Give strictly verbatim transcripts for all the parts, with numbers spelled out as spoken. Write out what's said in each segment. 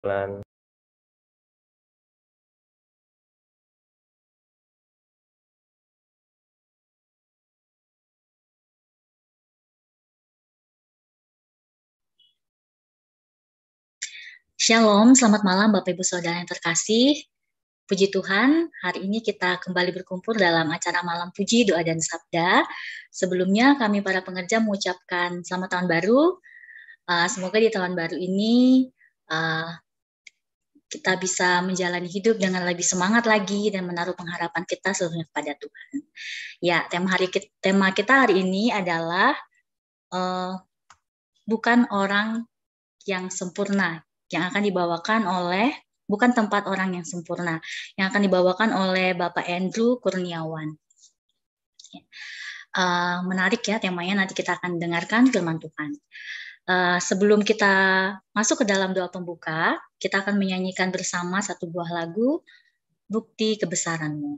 Pelan. Shalom, selamat malam Bapak Ibu Saudara yang terkasih. Puji Tuhan, hari ini kita kembali berkumpul dalam acara Malam Puji, Doa dan Sabda. Sebelumnya kami para pengerja mengucapkan selamat tahun baru. Uh, semoga di tahun baru ini uh, kita bisa menjalani hidup dengan lebih semangat lagi dan menaruh pengharapan kita seluruhnya kepada Tuhan. Ya, tema hari kita, tema kita hari ini adalah uh, bukan orang yang sempurna, yang akan dibawakan oleh bukan tempat orang yang sempurna, yang akan dibawakan oleh Bapak Andrew Kurniawan. Uh, menarik ya temanya, nanti kita akan dengarkan firman Tuhan. Uh, sebelum kita masuk ke dalam doa pembuka, kita akan menyanyikan bersama satu buah lagu, Bukti Kebesaran-Mu.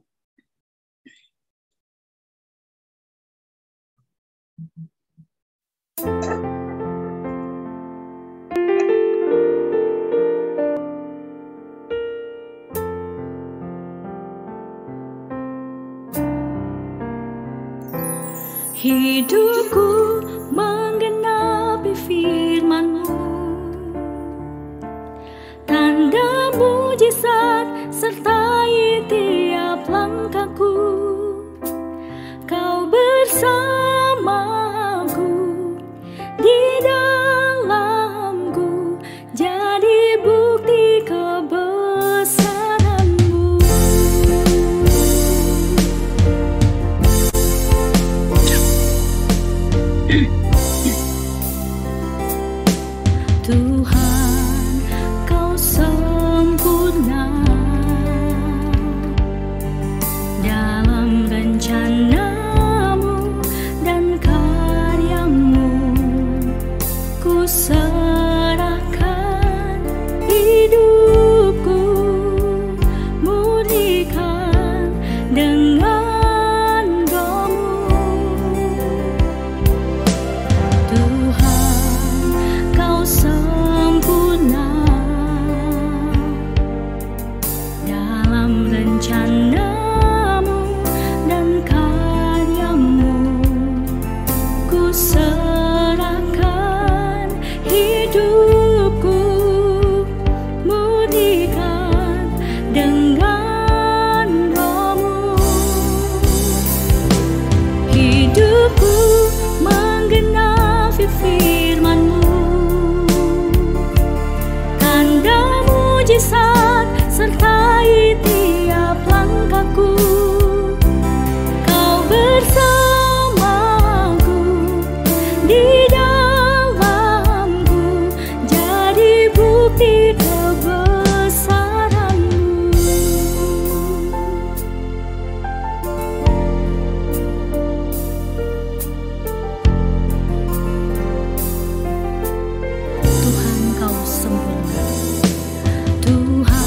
Hidupku menggenapi firman-Mu, tanda mujizat sertai tiap langkahku. Kau bersamaku di dalamku, jadi bukti kebesaran-Mu. Tuhan, Kau sempurna dalam rencana-Mu dan karya-Mu. Ku serahkan hidupku, murnikan dengan Roh-Mu. Tuhan, Kau sempurna dalam rencana-Mu dan karya-Mu. Ku serahkan hidupku, murnikan dengan Roh-Mu. Hidupku menggenapi firman-Mu, tanda mujizat sertai tiap langkahku. Kau bersamaku di dalamku, jadi bukti kebesaran-Mu. Tuhan, Kau sempurna. Tuhan,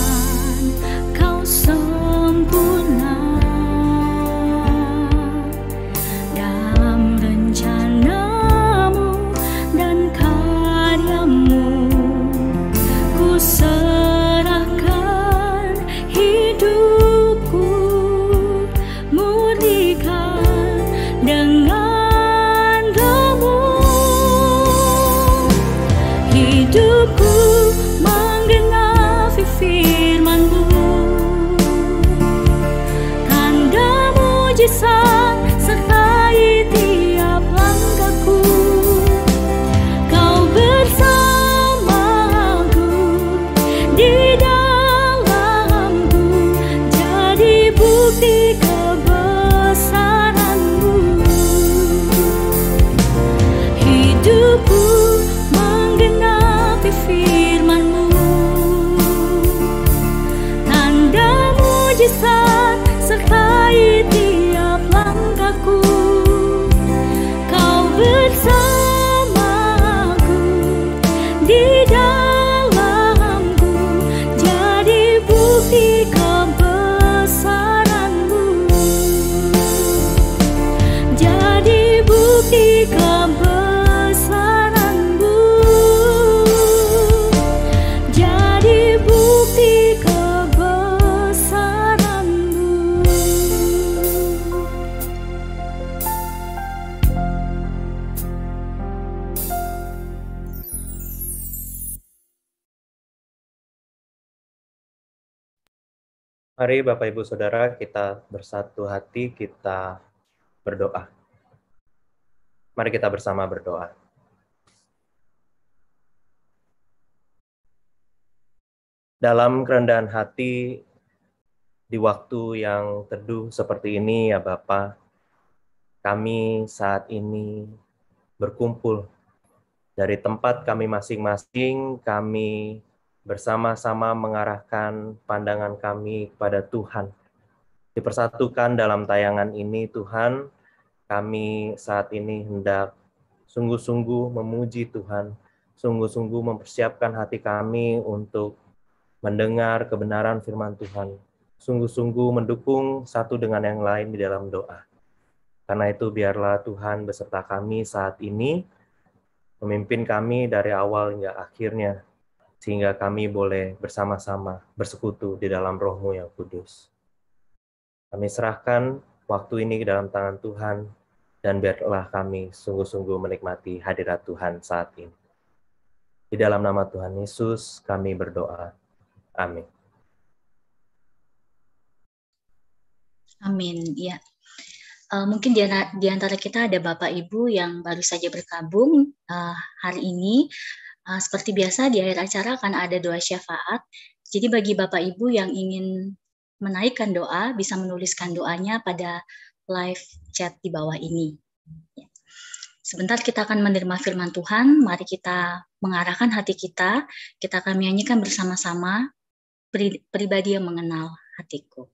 Mari Bapak Ibu Saudara kita bersatu hati, kita berdoa. Mari kita bersama berdoa. Dalam kerendahan hati, di waktu yang teduh seperti ini ya Bapa, kami saat ini berkumpul dari tempat kami masing-masing, kami bersama-sama mengarahkan pandangan kami kepada Tuhan. Dipersatukan dalam tayangan ini Tuhan, kami saat ini hendak sungguh-sungguh memuji Tuhan, sungguh-sungguh mempersiapkan hati kami untuk mendengar kebenaran firman Tuhan, sungguh-sungguh mendukung satu dengan yang lain di dalam doa. Karena itu biarlah Tuhan beserta kami saat ini, memimpin kami dari awal hingga akhirnya, sehingga kami boleh bersama-sama bersekutu di dalam Roh-Mu yang kudus. Kami serahkan waktu ini ke dalam tangan Tuhan, dan biarlah kami sungguh-sungguh menikmati hadirat Tuhan saat ini. Di dalam nama Tuhan Yesus kami berdoa. Amin. Amin. Ya. Uh, mungkin di, di antara kita ada Bapak Ibu yang baru saja bergabung uh, hari ini. Uh, seperti biasa di akhir acara akan ada doa syafaat. Jadi bagi Bapak Ibu yang ingin menaikkan doa, bisa menuliskan doanya pada live chat di bawah ini. Ya. Sebentar kita akan menerima firman Tuhan. Mari kita mengarahkan hati kita. Kita akan menyanyikan bersama-sama pribadi yang mengenal hatiku.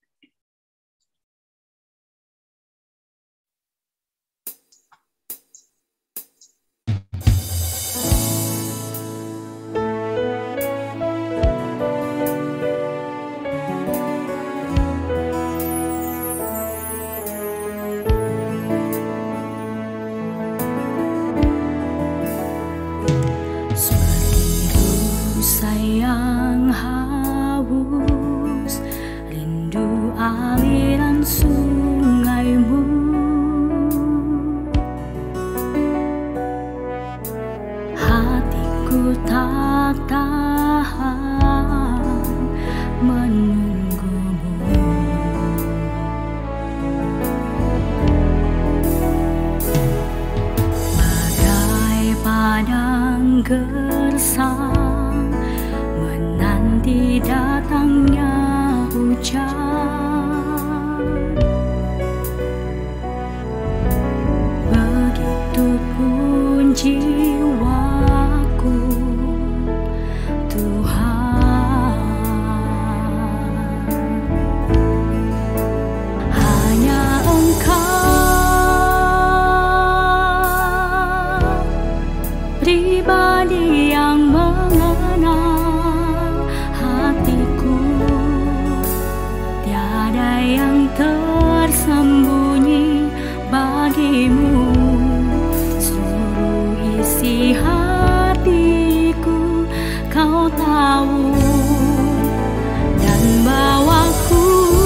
Aliran sungaimu, hatiku tak tahan menunggumu. Bagai padang gersang menanti datangnya hujan. Begitupun jiwaku, Tuhan. Hanya Engkau, pribadi yang mengenal hatiku. Tiada yang tersembunyi bagimu. Seluruh isi hatiku Kau tahu, dan bawaku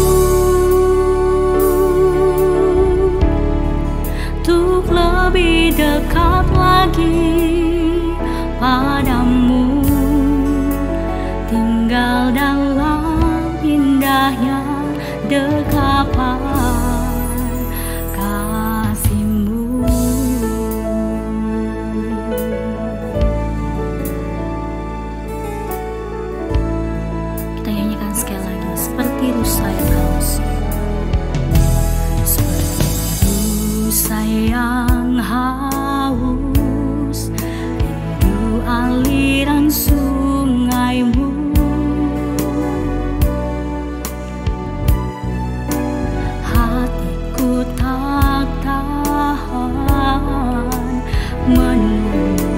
untuk lebih dekat lagi padamu, tinggal dalam indahnya dekapan kasih-Mu. Kita nyanyikan sekali lagi, seperti rusa yang haus, seperti rusa yang haus, rindu aliran sungaimu. Hatiku tak tahan menunggu,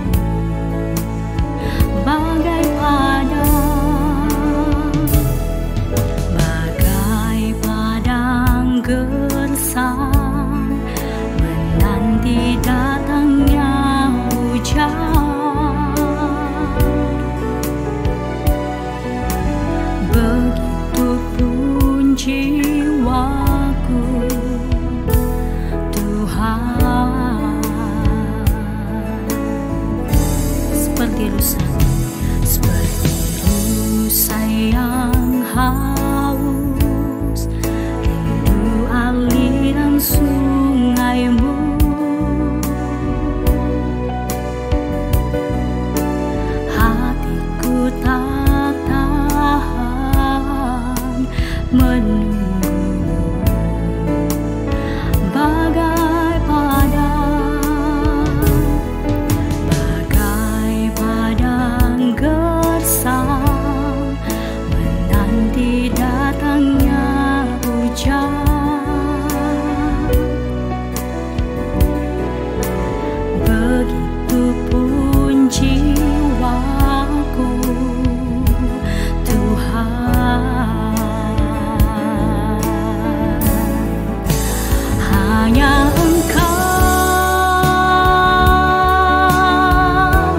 bagai padang, bagai padang gersang menanti datangnya hujan. Begitupun jiwaku, Tuhan. Seperti rusa, seperti rusa yang haus, menunggumu, bagai padang, bagai padang gersang, menanti datangnya hujan. Begitupun jiwaku, Tuhan, hanya Engkau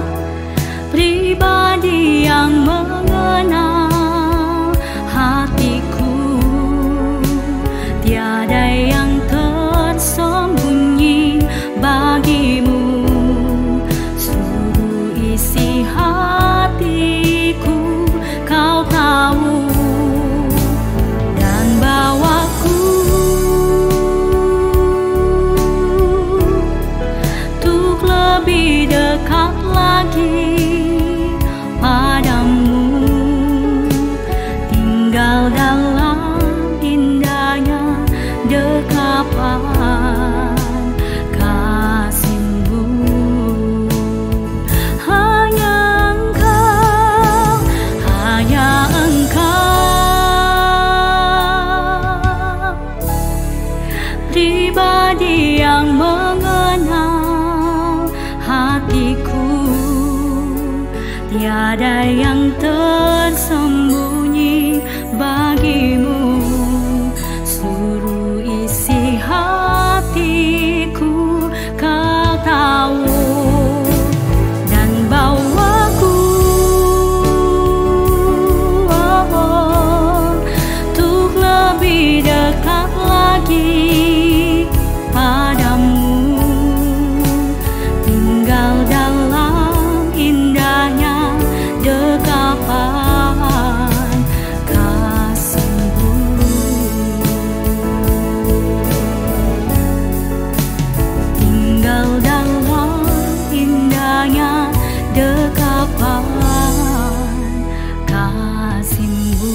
pribadi yang mengenal hatiku, tiada yang tersembunyi bagimu. Seluruh isi hatiku Kau tahu, dan bawaku untuk lebih dekat lagi padamu, tinggal dalam indahnya dekapan kasih-Mu. Hanya Engkau, hanya Engkau pribadi yang mengenal hatiku, tiada yang tersembunyi bagimu. Seluruh isi hatiku Kau tahu, dan bawaku oh, oh, untuk lebih dekat lagi padamu, tinggal dalam indahnya dekapan kasih-Mu. Tinggal dalam indahnya dekapan kasih-Mu.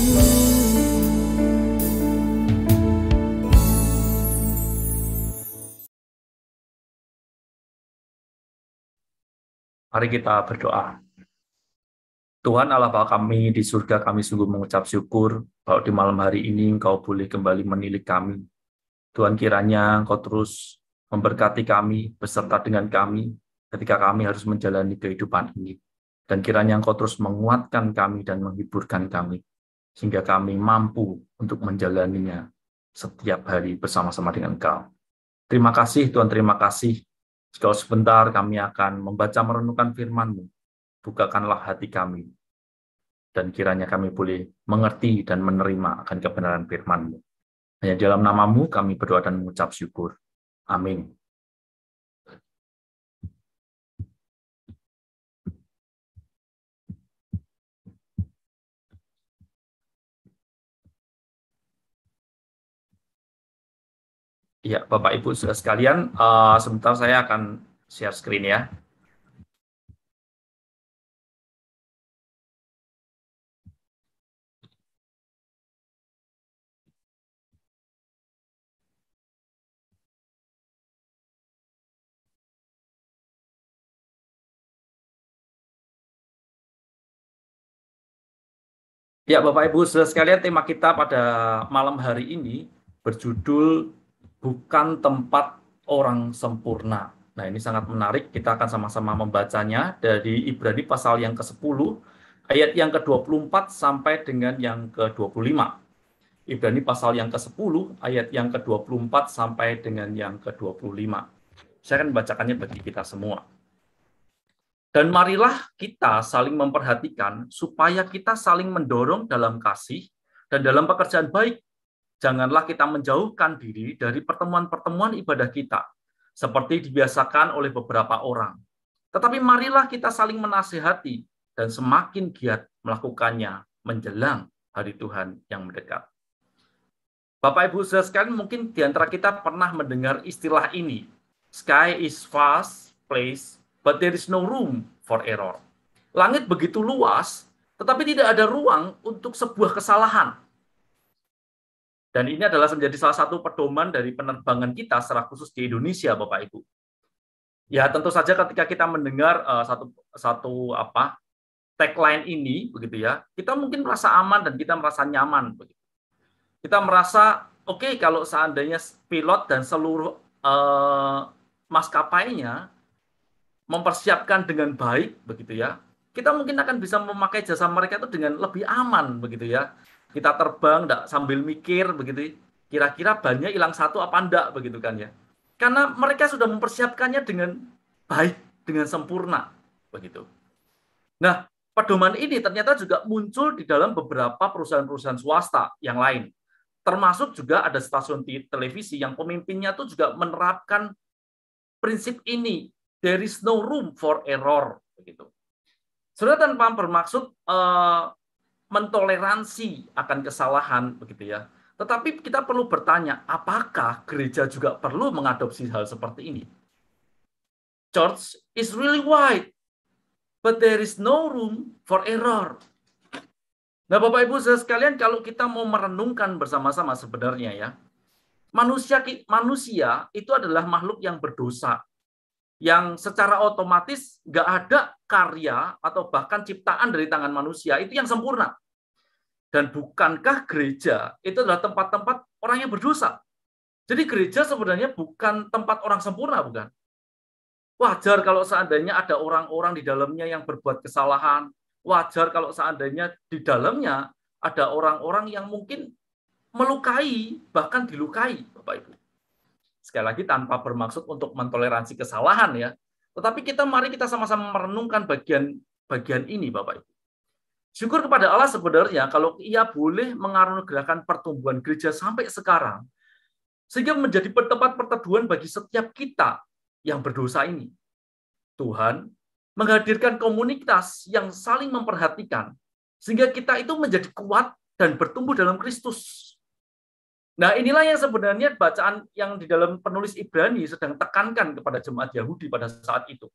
Mari kita berdoa. Tuhan Allah Bapa kami di surga, kami sungguh mengucap syukur bahwa di malam hari ini Engkau boleh kembali menilik kami. Tuhan, kiranya Engkau terus memberkati kami beserta dengan kami ketika kami harus menjalani kehidupan ini. Dan kiranya Engkau terus menguatkan kami dan menghiburkan kami, sehingga kami mampu untuk menjalaninya setiap hari bersama-sama dengan Engkau. Terima kasih Tuhan, terima kasih. Sekali sebentar kami akan membaca merenungkan firman-Mu. Bukakanlah hati kami, dan kiranya kami boleh mengerti dan menerima akan kebenaran firman-Mu. Hanya dalam nama-Mu kami berdoa dan mengucap syukur. Amin. Ya, Bapak Ibu saudara sekalian, uh, sebentar saya akan share screen ya. Ya, Bapak Ibu saudara sekalian, tema kita pada malam hari ini berjudul Bukan Tempat Orang Sempurna. Nah, ini sangat menarik. Kita akan sama-sama membacanya dari Ibrani pasal yang ke sepuluh, ayat yang ke dua puluh empat sampai dengan yang ke dua puluh lima. Ibrani pasal yang ke sepuluh, ayat yang ke dua puluh empat sampai dengan yang ke dua puluh lima. Saya akan membacakannya bagi kita semua. Dan marilah kita saling memperhatikan supaya kita saling mendorong dalam kasih dan dalam pekerjaan baik. Janganlah kita menjauhkan diri dari pertemuan-pertemuan ibadah kita, seperti dibiasakan oleh beberapa orang. Tetapi marilah kita saling menasihati dan semakin giat melakukannya menjelang hari Tuhan yang mendekat. Bapak Ibu saudara sekalian, mungkin di antara kita pernah mendengar istilah ini. Sky is vast place, but there is no room for error. Langit begitu luas, tetapi tidak ada ruang untuk sebuah kesalahan. Dan ini adalah menjadi salah satu pedoman dari penerbangan kita secara khusus di Indonesia, Bapak Ibu. Ya, tentu saja ketika kita mendengar uh, satu satu apa tagline ini, begitu ya, kita mungkin merasa aman dan kita merasa nyaman. Begitu. Kita merasa oke okay, kalau seandainya pilot dan seluruh uh, maskapainya mempersiapkan dengan baik, begitu ya, kita mungkin akan bisa memakai jasa mereka itu dengan lebih aman, begitu ya. Kita terbang enggak sambil mikir begitu, kira-kira bannya hilang satu apa enggak begitu kan ya. Karena mereka sudah mempersiapkannya dengan baik, dengan sempurna begitu. Nah, pedoman ini ternyata juga muncul di dalam beberapa perusahaan-perusahaan swasta yang lain. Termasuk juga ada stasiun televisi yang pemimpinnya itu juga menerapkan prinsip ini, there is no room for error begitu. Sudah tanpa bermaksud uh, mentoleransi akan kesalahan begitu ya. Tetapi kita perlu bertanya, apakah gereja juga perlu mengadopsi hal seperti ini? Church is really wide, but there is no room for error. Nah, Bapak Ibu saudara sekalian, kalau kita mau merenungkan bersama-sama sebenarnya ya, manusia manusia itu adalah makhluk yang berdosa, yang secara otomatis nggak ada karya atau bahkan ciptaan dari tangan manusia itu yang sempurna. Dan bukankah gereja itu adalah tempat-tempat orang yang berdosa? Jadi gereja sebenarnya bukan tempat orang sempurna, bukan? Wajar kalau seandainya ada orang-orang di dalamnya yang berbuat kesalahan. Wajar kalau seandainya di dalamnya ada orang-orang yang mungkin melukai, bahkan dilukai, Bapak Ibu. Sekali lagi tanpa bermaksud untuk mentoleransi kesalahan ya. Tetapi kita mari kita sama-sama merenungkan bagian bagian ini, Bapak Ibu. Syukur kepada Allah sebenarnya kalau Ia boleh mengaruniakan pertumbuhan gereja sampai sekarang, sehingga menjadi tempat perteduhan bagi setiap kita yang berdosa ini. Tuhan menghadirkan komunitas yang saling memperhatikan, sehingga kita itu menjadi kuat dan bertumbuh dalam Kristus. Nah, inilah yang sebenarnya bacaan yang di dalam penulis Ibrani sedang tekankan kepada jemaat Yahudi pada saat itu.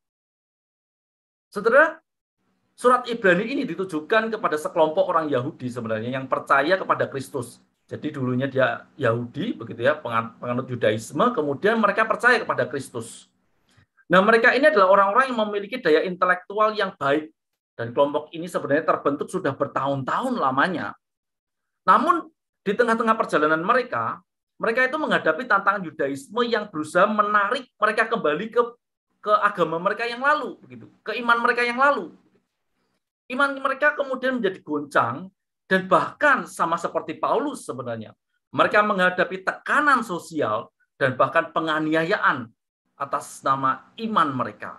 Saudara, surat Ibrani ini ditujukan kepada sekelompok orang Yahudi sebenarnya yang percaya kepada Kristus. Jadi dulunya dia Yahudi, begitu ya, penganut Yudaisme, kemudian mereka percaya kepada Kristus. Nah, mereka ini adalah orang-orang yang memiliki daya intelektual yang baik. Dan kelompok ini sebenarnya terbentuk sudah bertahun-tahun lamanya. Namun, di tengah-tengah perjalanan mereka, mereka itu menghadapi tantangan Yudaisme yang berusaha menarik mereka kembali ke, ke agama mereka yang lalu, begitu, ke iman mereka yang lalu. Iman mereka kemudian menjadi goncang, dan bahkan sama seperti Paulus sebenarnya. Mereka menghadapi tekanan sosial dan bahkan penganiayaan atas nama iman mereka.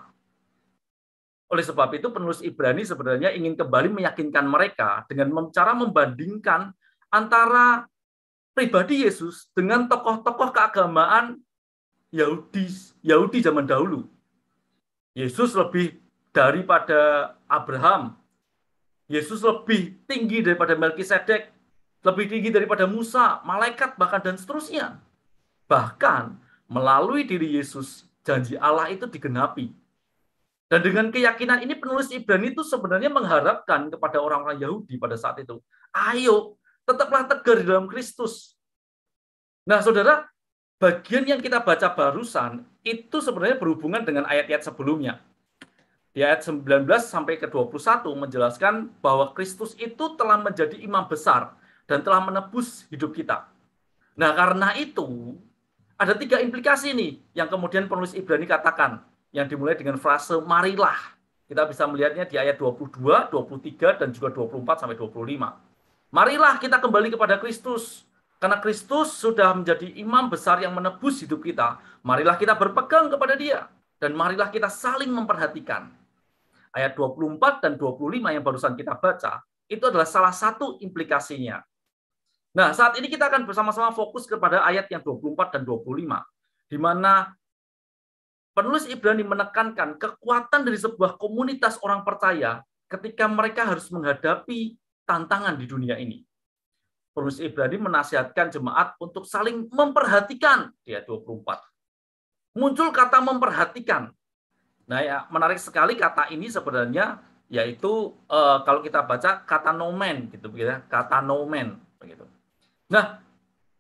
Oleh sebab itu penulis Ibrani sebenarnya ingin kembali meyakinkan mereka dengan cara membandingkan antara pribadi Yesus dengan tokoh-tokoh keagamaan Yahudi Yahudi zaman dahulu. Yesus lebih daripada Abraham. Yesus lebih tinggi daripada Melkisedek, lebih tinggi daripada Musa, malaikat bahkan dan seterusnya. Bahkan melalui diri Yesus janji Allah itu digenapi. Dan dengan keyakinan ini penulis Ibrani itu sebenarnya mengharapkan kepada orang-orang Yahudi pada saat itu, ayo tetaplah tegar di dalam Kristus. Nah, saudara, bagian yang kita baca barusan itu sebenarnya berhubungan dengan ayat-ayat sebelumnya. Di ayat sembilan belas sampai ke dua puluh satu menjelaskan bahwa Kristus itu telah menjadi imam besar dan telah menebus hidup kita. Nah, karena itu ada tiga implikasi nih yang kemudian penulis Ibrani katakan, yang dimulai dengan frase marilah. Kita bisa melihatnya di ayat dua puluh dua, dua puluh tiga, dan juga dua puluh empat sampai dua puluh lima. Marilah kita kembali kepada Kristus. Karena Kristus sudah menjadi imam besar yang menebus hidup kita. Marilah kita berpegang kepada Dia. Dan marilah kita saling memperhatikan. Ayat dua puluh empat dan dua puluh lima yang barusan kita baca, itu adalah salah satu implikasinya. Nah, saat ini kita akan bersama-sama fokus kepada ayat yang dua puluh empat dan dua puluh lima. Di mana penulis Ibrani menekankan kekuatan dari sebuah komunitas orang percaya ketika mereka harus menghadapi tantangan di dunia ini. Penulis Ibrani menasihatkan jemaat untuk saling memperhatikan di ayat dua puluh empat. Muncul kata memperhatikan. Nah, ya, menarik sekali kata ini sebenarnya yaitu eh, kalau kita baca kata nomen gitu ya, kata nomen begitu. Nah,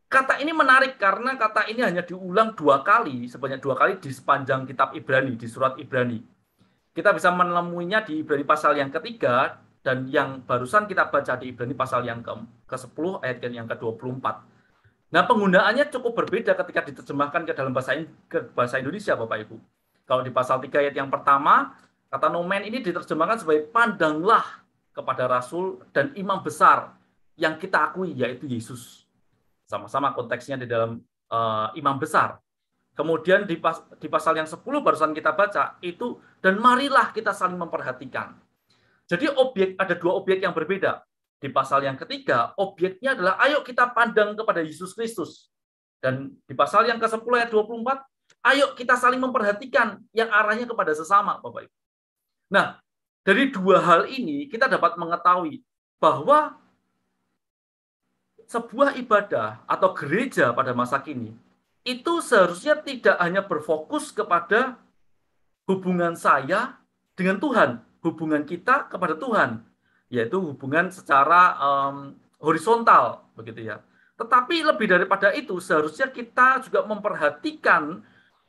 Kata ini menarik karena kata ini hanya diulang dua kali, sebanyak dua kali di sepanjang kitab Ibrani, di surat Ibrani. Kita bisa menemuinya di Ibrani pasal yang ketiga, dan yang barusan kita baca di Ibrani pasal yang ke sepuluh, ayat yang ke dua puluh empat. Nah, penggunaannya cukup berbeda ketika diterjemahkan ke dalam bahasa, ke bahasa Indonesia, Bapak Ibu. Kalau di pasal tiga ayat yang pertama, kata nomen ini diterjemahkan sebagai pandanglah kepada Rasul dan imam besar yang kita akui, yaitu Yesus. Sama-sama konteksnya di dalam uh, imam besar. Kemudian di, pas, di pasal yang sepuluh barusan kita baca, itu, dan marilah kita saling memperhatikan. Jadi objek ada dua objek yang berbeda. Di pasal yang ketiga, objeknya adalah ayo kita pandang kepada Yesus Kristus. Dan di pasal yang ke sepuluh ayat dua puluh empat, ayo kita saling memperhatikan yang arahnya kepada sesama, Bapak Ibu. Nah, dari dua hal ini kita dapat mengetahui bahwa sebuah ibadah atau gereja pada masa kini itu seharusnya tidak hanya berfokus kepada hubungan saya dengan Tuhan, hubungan kita kepada Tuhan, yaitu hubungan secara um, horizontal, begitu ya. Tetapi lebih daripada itu, seharusnya kita juga memperhatikan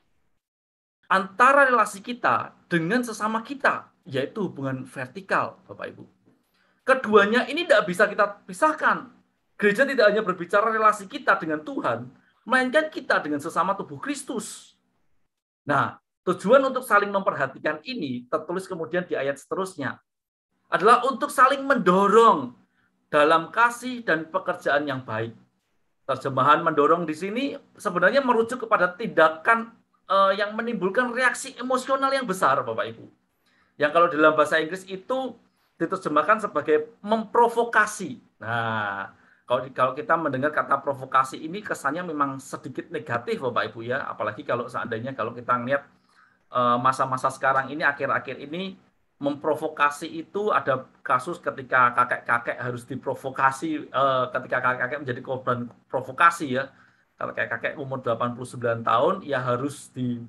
antara relasi kita dengan sesama kita, yaitu hubungan vertikal, Bapak Ibu. Keduanya ini tidak bisa kita pisahkan. Gereja tidak hanya berbicara relasi kita dengan Tuhan, melainkan kita dengan sesama tubuh Kristus. Nah, tujuan untuk saling memperhatikan ini tertulis kemudian di ayat seterusnya adalah untuk saling mendorong dalam kasih dan pekerjaan yang baik. Terjemahan mendorong di sini sebenarnya merujuk kepada tindakan eh, yang menimbulkan reaksi emosional yang besar, Bapak Ibu. Yang kalau dalam bahasa Inggris itu diterjemahkan sebagai memprovokasi. Nah, Kalau, kalau kita mendengar kata provokasi ini kesannya memang sedikit negatif, Bapak Ibu ya. Apalagi kalau seandainya kalau kita melihat masa-masa sekarang ini, akhir-akhir ini, memprovokasi itu ada kasus ketika kakek-kakek harus diprovokasi, ketika kakek-kakek menjadi korban provokasi ya. Kalau kakek-kakek umur delapan puluh sembilan tahun, ya harus di,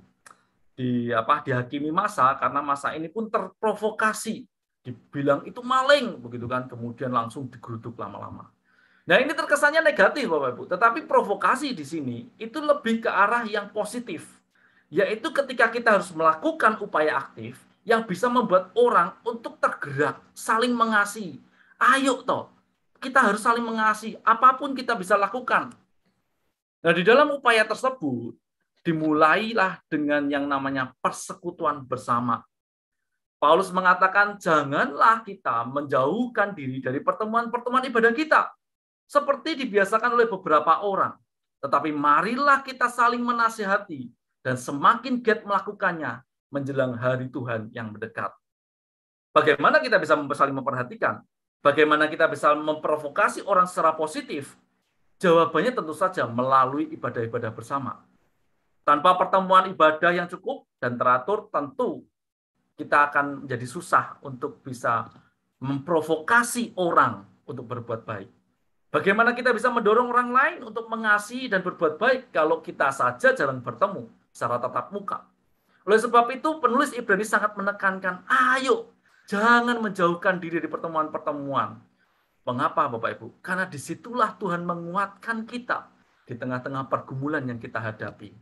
di apa dihakimi masa karena masa ini pun terprovokasi. Dibilang itu maling, begitu kan, kemudian langsung digeruduk lama-lama. Nah, ini terkesannya negatif, Bapak Ibu. Tetapi provokasi di sini itu lebih ke arah yang positif. Yaitu ketika kita harus melakukan upaya aktif yang bisa membuat orang untuk tergerak, saling mengasihi. Ayo toh, kita harus saling mengasihi. Apapun kita bisa lakukan. Nah, di dalam upaya tersebut, dimulailah dengan yang namanya persekutuan bersama. Paulus mengatakan, janganlah kita menjauhkan diri dari pertemuan-pertemuan ibadah kita. Seperti dibiasakan oleh beberapa orang. Tetapi marilah kita saling menasihati dan semakin giat melakukannya menjelang hari Tuhan yang mendekat. Bagaimana kita bisa saling memperhatikan? Bagaimana kita bisa memprovokasi orang secara positif? Jawabannya tentu saja melalui ibadah-ibadah bersama. Tanpa pertemuan ibadah yang cukup dan teratur, tentu kita akan menjadi susah untuk bisa memprovokasi orang untuk berbuat baik. Bagaimana kita bisa mendorong orang lain untuk mengasihi dan berbuat baik kalau kita saja jarang bertemu secara tatap muka. Oleh sebab itu, penulis Ibrani sangat menekankan, ayo, jangan menjauhkan diri dari pertemuan-pertemuan. Mengapa, Bapak Ibu? Karena disitulah Tuhan menguatkan kita di tengah-tengah pergumulan yang kita hadapi.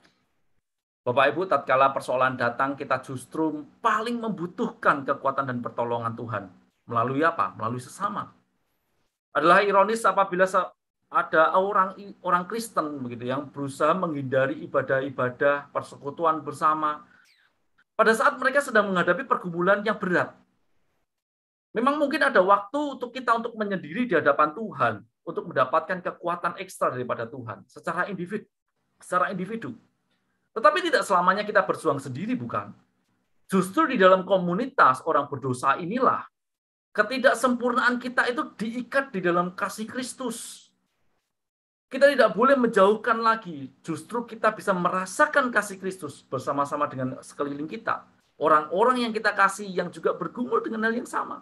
Bapak Ibu, tatkala persoalan datang, kita justru paling membutuhkan kekuatan dan pertolongan Tuhan. Melalui apa? Melalui sesama. Adalah ironis apabila ada orang orang Kristen begitu yang berusaha menghindari ibadah-ibadah persekutuan bersama pada saat mereka sedang menghadapi pergumulan yang berat. Memang mungkin ada waktu untuk kita untuk menyendiri di hadapan Tuhan untuk mendapatkan kekuatan ekstra daripada Tuhan secara individu, secara individu. Tetapi tidak selamanya kita berjuang sendiri, bukan? Justru di dalam komunitas orang berdosa inilah ketidaksempurnaan kita itu diikat di dalam kasih Kristus. Kita tidak boleh menjauhkan lagi. Justru kita bisa merasakan kasih Kristus bersama-sama dengan sekeliling kita. Orang-orang yang kita kasih yang juga bergumul dengan hal yang sama.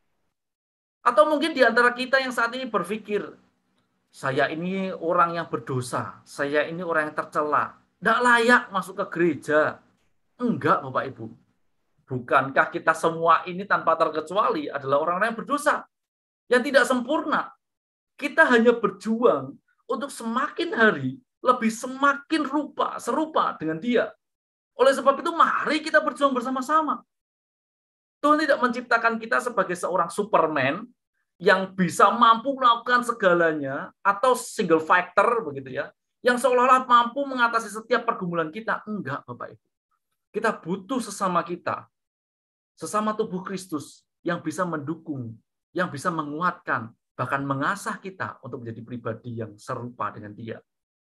Atau mungkin di antara kita yang saat ini berpikir, saya ini orang yang berdosa, saya ini orang yang tercela, tidak layak masuk ke gereja. Enggak, Bapak Ibu. Bukankah kita semua ini tanpa terkecuali adalah orang-orang yang berdosa, yang tidak sempurna. Kita hanya berjuang untuk semakin hari lebih semakin rupa, serupa dengan Dia. Oleh sebab itu, mari kita berjuang bersama-sama. Tuhan tidak menciptakan kita sebagai seorang Superman yang bisa mampu melakukan segalanya, atau single fighter begitu ya, yang seolah-olah mampu mengatasi setiap pergumulan kita. Enggak, Bapak Ibu. Kita butuh sesama kita, sesama tubuh Kristus yang bisa mendukung, yang bisa menguatkan, bahkan mengasah kita untuk menjadi pribadi yang serupa dengan Dia.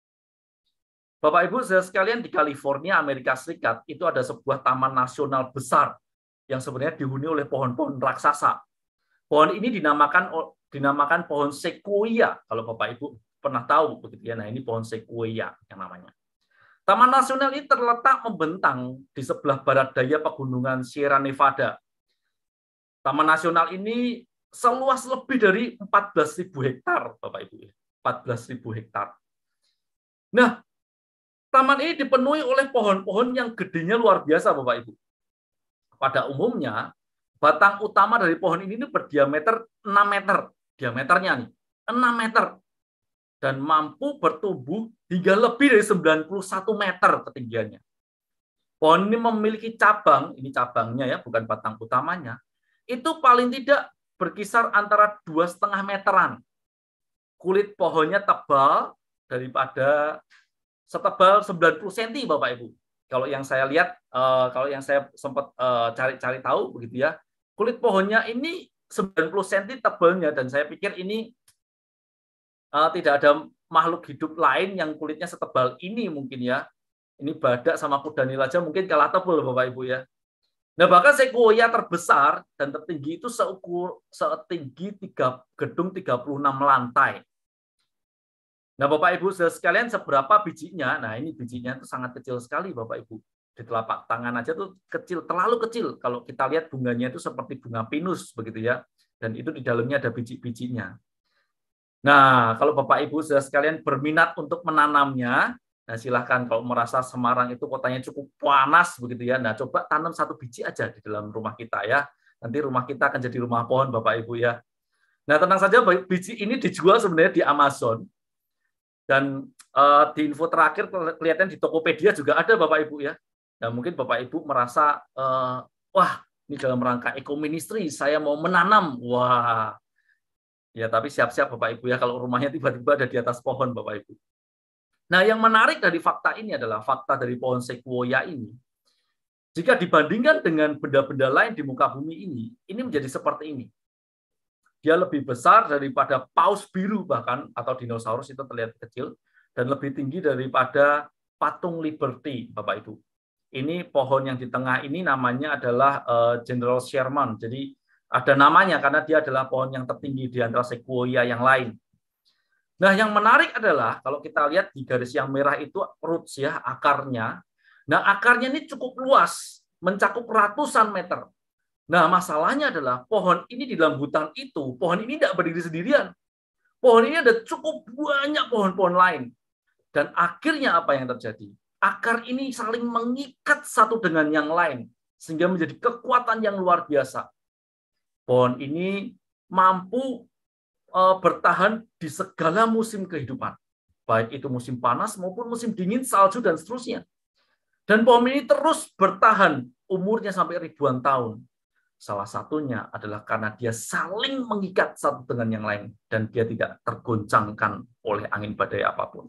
Bapak Ibu saudara sekalian, di California, Amerika Serikat, itu ada sebuah taman nasional besar yang sebenarnya dihuni oleh pohon-pohon raksasa. Pohon ini dinamakan dinamakan pohon sequoia, kalau Bapak Ibu pernah tahu begitu ya. Nah, ini pohon sequoia yang namanya. Taman nasional ini terletak membentang di sebelah barat daya pegunungan Sierra Nevada. Taman nasional ini seluas lebih dari empat belas ribu hektar, Bapak Ibu. empat belas ribu hektar. Nah, taman ini dipenuhi oleh pohon-pohon yang gedenya luar biasa, Bapak Ibu. Pada umumnya, batang utama dari pohon ini berdiameter enam meter. Diameternya nih, enam meter. Dan mampu bertumbuh hingga lebih dari sembilan puluh satu meter ketinggiannya. Pohon ini memiliki cabang, ini cabangnya ya, bukan batang utamanya. Itu paling tidak berkisar antara dua setengah meteran. Kulit pohonnya tebal daripada setebal sembilan puluh sentimeter, Bapak Ibu. Kalau yang saya lihat, uh, kalau yang saya sempat uh, cari-cari tahu begitu ya, kulit pohonnya ini sembilan puluh sentimeter tebalnya, dan saya pikir ini uh, tidak ada makhluk hidup lain yang kulitnya setebal ini mungkin ya. Ini badak sama kuda nil aja mungkin kalah tebal, Bapak Ibu ya. Nah, bahkan sequoia terbesar dan tertinggi itu seukur setinggi tiga gedung tiga puluh enam lantai. Nah, Bapak Ibu sekalian, seberapa bijinya? Nah, ini bijinya itu sangat kecil sekali, Bapak Ibu. Di telapak tangan aja tuh kecil, terlalu kecil. Kalau kita lihat bunganya itu seperti bunga pinus begitu ya. Dan itu di dalamnya ada biji-bijinya. Nah, kalau Bapak Ibu sekalian berminat untuk menanamnya, nah silahkan. Kalau merasa Semarang itu kotanya cukup panas begitu ya. Nah, coba tanam satu biji aja di dalam rumah kita ya. Nanti rumah kita akan jadi rumah pohon, Bapak Ibu ya. Nah, tenang saja, biji ini dijual sebenarnya di Amazon. Dan uh, di info terakhir kelihatan di Tokopedia juga ada, Bapak Ibu ya. Dan mungkin Bapak Ibu merasa, uh, wah ini dalam rangka ekoministri, saya mau menanam. Wah, ya tapi siap-siap Bapak Ibu ya, kalau rumahnya tiba-tiba ada di atas pohon, Bapak Ibu. Nah, yang menarik dari fakta ini adalah fakta dari pohon sequoia ini. Jika dibandingkan dengan benda-benda lain di muka bumi ini, ini menjadi seperti ini. Dia lebih besar daripada paus biru bahkan, atau dinosaurus itu terlihat kecil, dan lebih tinggi daripada patung Liberty, Bapak Ibu. Ini pohon yang di tengah ini namanya adalah General Sherman. Jadi ada namanya karena dia adalah pohon yang tertinggi di antara sequoia yang lain. Nah, yang menarik adalah kalau kita lihat di garis yang merah itu roots ya, akarnya. Nah, akarnya ini cukup luas, mencakup ratusan meter. Nah, masalahnya adalah pohon ini di dalam hutan itu, pohon ini tidak berdiri sendirian. Pohon ini ada cukup banyak pohon-pohon lain. Dan akhirnya apa yang terjadi? Akar ini saling mengikat satu dengan yang lain, sehingga menjadi kekuatan yang luar biasa. Pohon ini mampu uh, bertahan di segala musim kehidupan. Baik itu musim panas maupun musim dingin, salju, dan seterusnya. Dan pohon ini terus bertahan, umurnya sampai ribuan tahun. Salah satunya adalah karena dia saling mengikat satu dengan yang lain dan dia tidak tergoncangkan oleh angin badai apapun.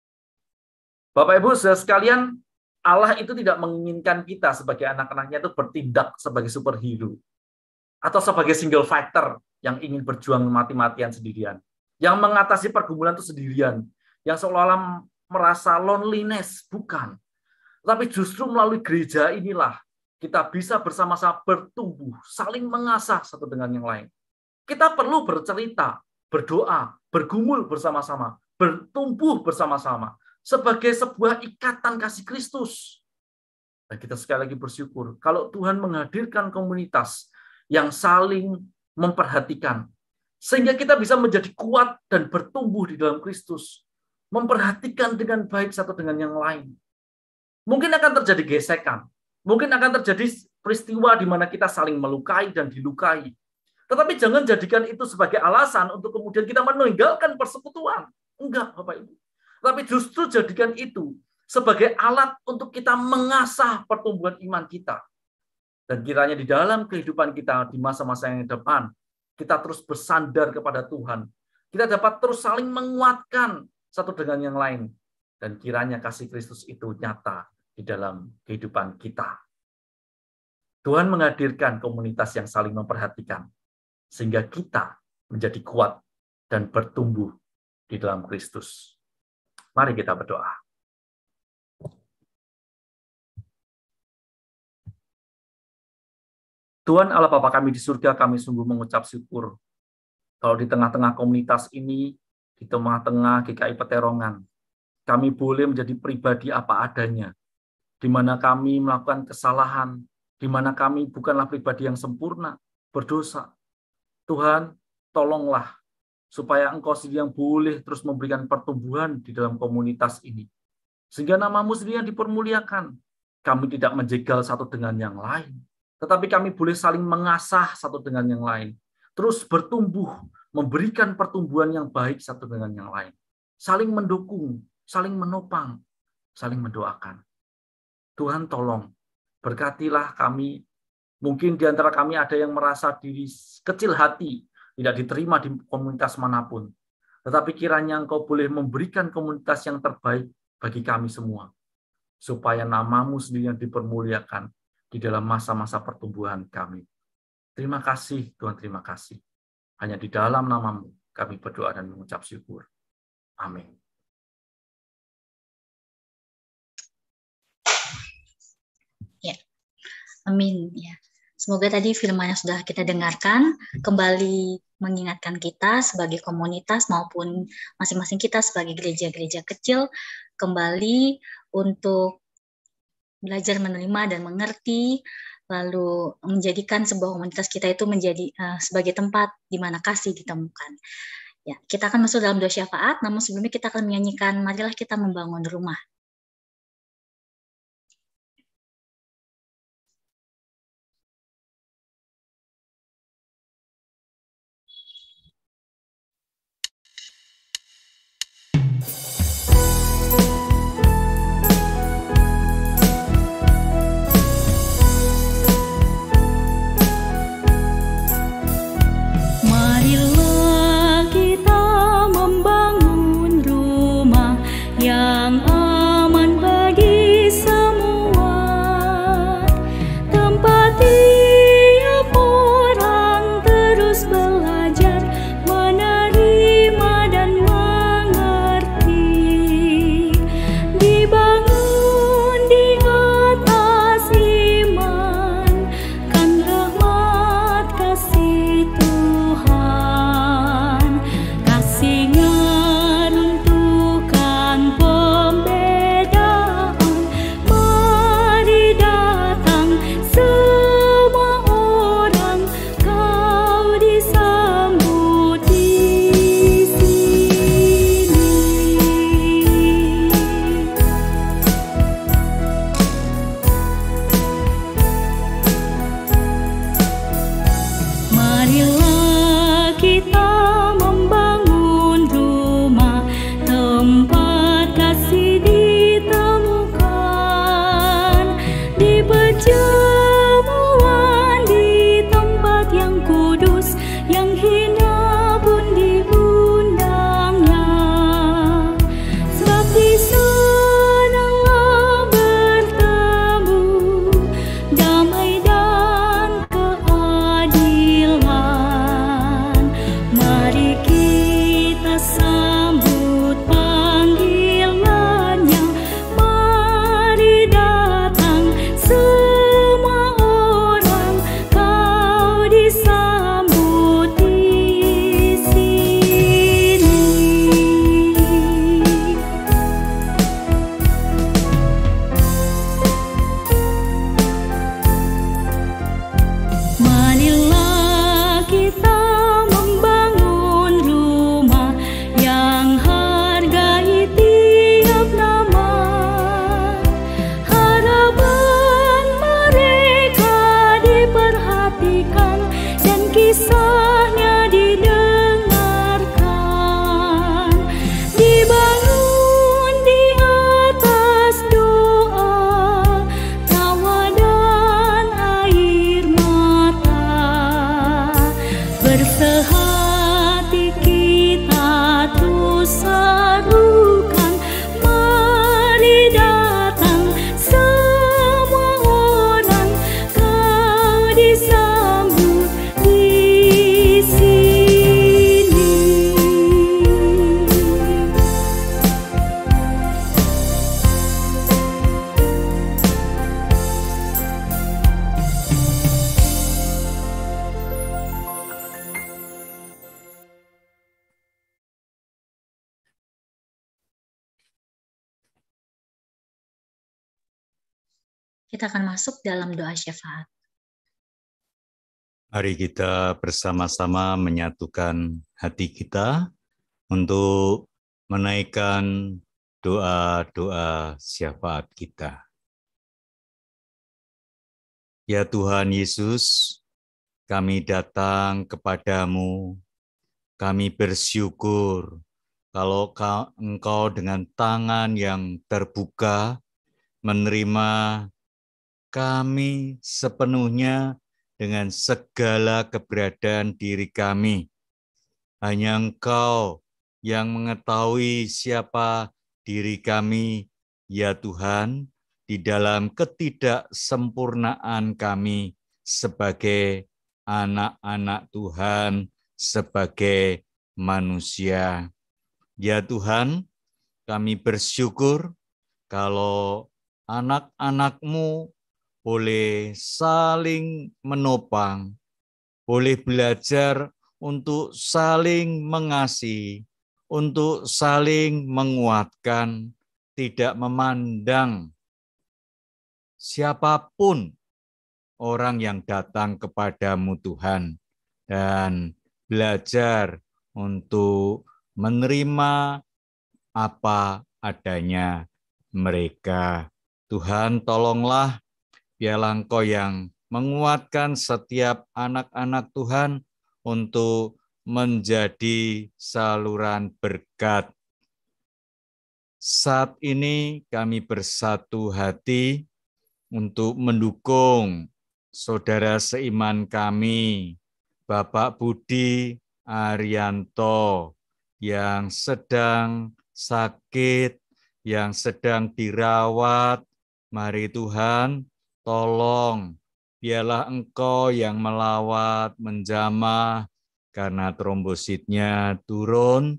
Bapak Ibu saudara sekalian, Allah itu tidak menginginkan kita sebagai anak-anaknya itu bertindak sebagai superhero atau sebagai single fighter yang ingin berjuang mati-matian sendirian, yang mengatasi pergumulan itu sendirian, yang seolah-olah merasa loneliness, bukan. Tapi justru melalui gereja inilah kita bisa bersama-sama bertumbuh, saling mengasah satu dengan yang lain. Kita perlu bercerita, berdoa, bergumul bersama-sama, bertumbuh bersama-sama sebagai sebuah ikatan kasih Kristus. Dan kita sekali lagi bersyukur kalau Tuhan menghadirkan komunitas yang saling memperhatikan, sehingga kita bisa menjadi kuat dan bertumbuh di dalam Kristus, memperhatikan dengan baik satu dengan yang lain. Mungkin akan terjadi gesekan, mungkin akan terjadi peristiwa di mana kita saling melukai dan dilukai. Tetapi jangan jadikan itu sebagai alasan untuk kemudian kita meninggalkan persekutuan. Enggak, Bapak Ibu. Tapi justru jadikan itu sebagai alat untuk kita mengasah pertumbuhan iman kita. Dan kiranya di dalam kehidupan kita di masa-masa yang depan, kita terus bersandar kepada Tuhan. Kita dapat terus saling menguatkan satu dengan yang lain. Dan kiranya kasih Kristus itu nyata di dalam kehidupan kita. Tuhan menghadirkan komunitas yang saling memperhatikan, sehingga kita menjadi kuat dan bertumbuh di dalam Kristus. Mari kita berdoa. Tuhan Allah Bapa kami di surga, kami sungguh mengucap syukur kalau di tengah-tengah komunitas ini, di tengah-tengah G K I Peterongan, kami boleh menjadi pribadi apa adanya, di mana kami melakukan kesalahan, di mana kami bukanlah pribadi yang sempurna, berdosa. Tuhan, tolonglah supaya Engkau sendiri yang boleh terus memberikan pertumbuhan di dalam komunitas ini. Sehingga nama-Mu sendiri yang dipermuliakan. Kami tidak menjegal satu dengan yang lain, tetapi kami boleh saling mengasah satu dengan yang lain. Terus bertumbuh, memberikan pertumbuhan yang baik satu dengan yang lain. Saling mendukung, saling menopang, saling mendoakan. Tuhan tolong, berkatilah kami. Mungkin di antara kami ada yang merasa diri kecil hati, tidak diterima di komunitas manapun. Tetapi kiranya Engkau boleh memberikan komunitas yang terbaik bagi kami semua. Supaya nama-Mu sendiri yang dipermuliakan di dalam masa-masa pertumbuhan kami. Terima kasih, Tuhan, terima kasih. Hanya di dalam nama-Mu kami berdoa dan mengucap syukur. Amin. Ya, amin. Ya. Semoga tadi firman yang sudah kita dengarkan kembali mengingatkan kita sebagai komunitas maupun masing-masing kita sebagai gereja-gereja kecil kembali untuk belajar menerima dan mengerti, lalu menjadikan sebuah komunitas kita itu menjadi uh, sebagai tempat di mana kasih ditemukan. Ya, kita akan masuk dalam doa syafaat, namun sebelumnya kita akan menyanyikan Marilah Kita Membangun Rumah. Marilah kita membangun rumah yang Kita akan masuk dalam doa syafaat. Mari kita bersama-sama menyatukan hati kita untuk menaikkan doa-doa syafaat kita. Ya Tuhan Yesus, kami datang kepadamu, kami bersyukur kalau Engkau dengan tangan yang terbuka menerima kami sepenuhnya dengan segala keberadaan diri kami. Hanya Engkau yang mengetahui siapa diri kami, ya Tuhan, di dalam ketidaksempurnaan kami sebagai anak-anak Tuhan, sebagai manusia. Ya Tuhan, kami bersyukur kalau anak-anak-Mu boleh saling menopang, boleh belajar untuk saling mengasihi, untuk saling menguatkan, tidak memandang siapapun orang yang datang kepadamu Tuhan, dan belajar untuk menerima apa adanya mereka. Tuhan, tolonglah biarlah Engkau yang menguatkan setiap anak-anak Tuhan untuk menjadi saluran berkat. Saat ini kami bersatu hati untuk mendukung saudara seiman kami, Bapak Budi Arianto, yang sedang sakit, yang sedang dirawat. Mari Tuhan, tolong, biarlah Engkau yang melawat, menjamah, karena trombositnya turun,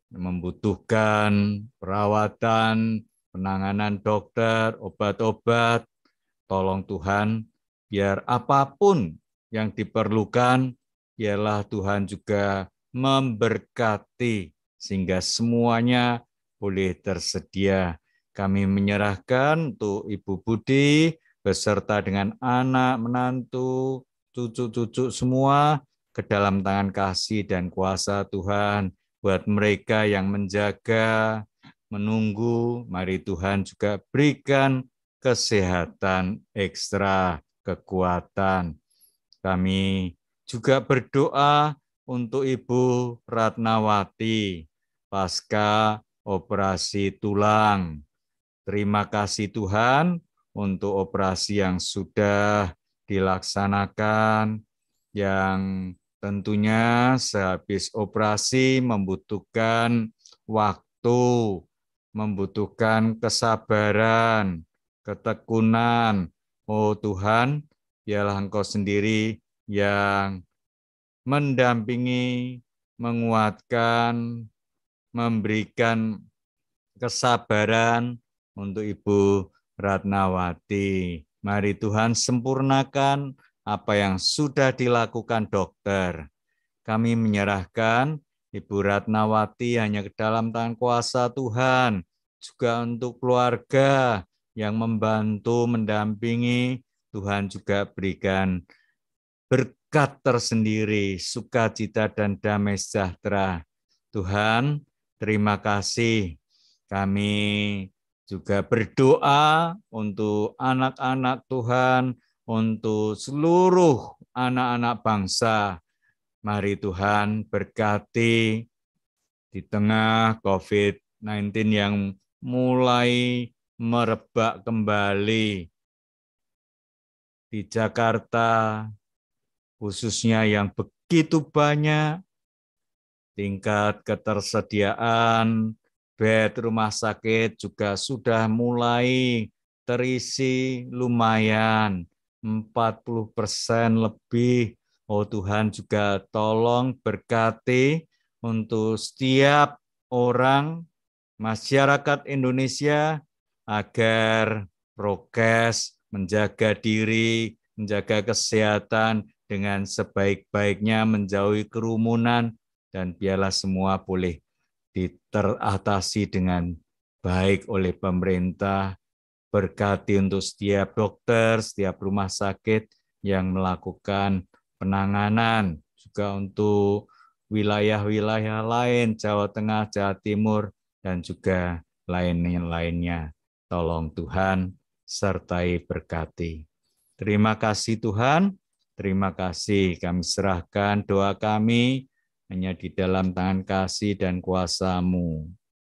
membutuhkan perawatan, penanganan dokter, obat-obat. Tolong Tuhan, biar apapun yang diperlukan, biarlah Tuhan juga memberkati, sehingga semuanya boleh tersedia. Kami menyerahkan untuk Ibu Budi, beserta dengan anak, menantu, cucu-cucu semua, ke dalam tangan kasih dan kuasa Tuhan. Buat mereka yang menjaga, menunggu, mari Tuhan juga berikan kesehatan ekstra, kekuatan. Kami juga berdoa untuk Ibu Ratnawati, pasca operasi tulang. Terima kasih Tuhan untuk operasi yang sudah dilaksanakan, yang tentunya sehabis operasi membutuhkan waktu, membutuhkan kesabaran, ketekunan. Oh Tuhan, biarlah Engkau sendiri yang mendampingi, menguatkan, memberikan kesabaran untuk Ibu Ratnawati. Mari Tuhan sempurnakan apa yang sudah dilakukan dokter. Kami menyerahkan Ibu Ratnawati hanya ke dalam tangan kuasa Tuhan, juga untuk keluarga yang membantu, mendampingi. Tuhan juga berikan berkat tersendiri, sukacita dan damai sejahtera. Tuhan, terima kasih. Kami juga berdoa untuk anak-anak Tuhan, untuk seluruh anak-anak bangsa. Mari Tuhan berkati di tengah covid sembilan belas yang mulai merebak kembali di Jakarta, khususnya yang begitu banyak, tingkat ketersediaan bed rumah sakit juga sudah mulai terisi lumayan, empat puluh persen lebih. Oh Tuhan, juga tolong berkati untuk setiap orang, masyarakat Indonesia, agar prokes, menjaga diri, menjaga kesehatan dengan sebaik-baiknya, menjauhi kerumunan, dan biarlah semua boleh teratasi dengan baik oleh pemerintah, berkati untuk setiap dokter, setiap rumah sakit yang melakukan penanganan, juga untuk wilayah-wilayah lain, Jawa Tengah, Jawa Timur, dan juga lain-lainnya. Tolong Tuhan, sertai berkati. Terima kasih Tuhan, terima kasih kami serahkan doa kami hanya di dalam tangan kasih dan kuasa-Mu.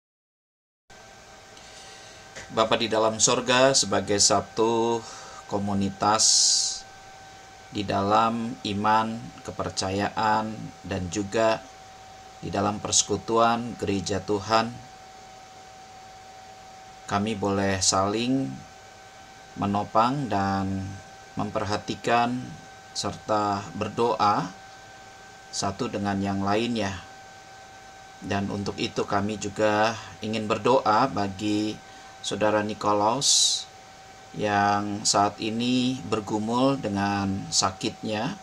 Bapa di dalam sorga, sebagai satu komunitas di dalam iman, kepercayaan, dan juga di dalam persekutuan gereja Tuhan, kami boleh saling menopang dan memperhatikan serta berdoa satu dengan yang lainnya. Dan untuk itu kami juga ingin berdoa bagi Saudara Nikolaus yang saat ini bergumul dengan sakitnya